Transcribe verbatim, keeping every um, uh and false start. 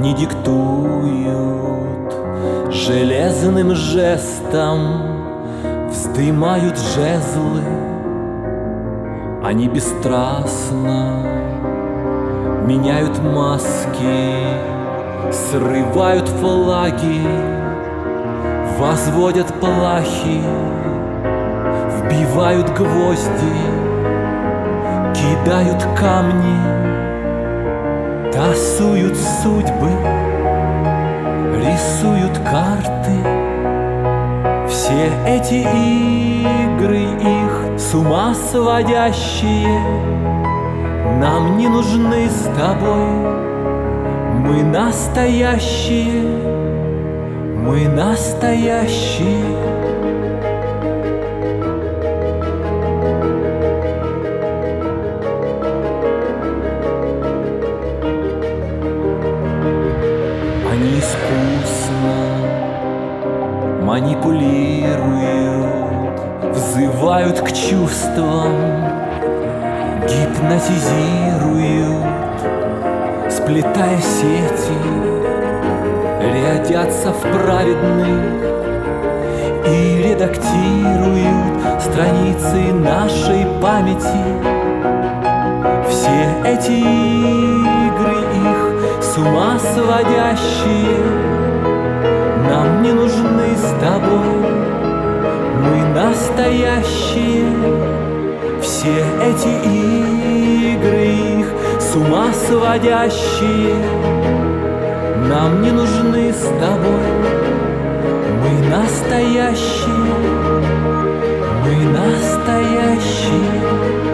Они диктуют железным жестом, вздымают жезлы. Они бесстрастно меняют маски, срывают флаги, возводят плахи, вбивают гвозди, кидают камни, тасуют судьбы, рисуют карты. Все эти игры их с ума сводящие нам не нужны с тобой. Мы настоящие, мы настоящие. Они искусно манипулируют, взывают к чувствам, гипнотизируют, сплетая сети, рядятся в праведных и редактируют страницы нашей памяти. Все эти игры их с ума сводящие нам не нужны с тобой. Мы настоящие. Все эти игры их с ума сводящие нам не нужны с тобой. Мы настоящие, мы настоящие.